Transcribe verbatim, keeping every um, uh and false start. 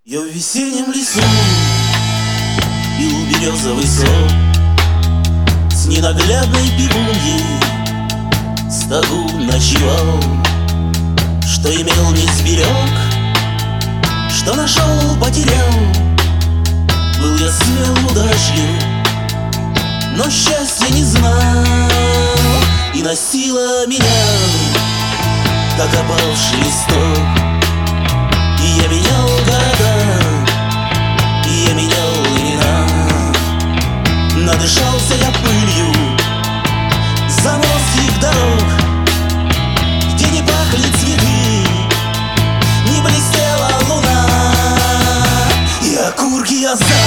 Я в весеннем лесу пил березовый сок с ненаглядной пивуньей, стогу ночевал. Что имел, не сберег, что нашел, потерял. Был я смел, удачлив, но счастья не знал. И носила меня, как опавший листок. И я менял города, и я менял имена. Надышался я пылью заморских дорог, где не пахли цветы, не блестела луна. И окурки я за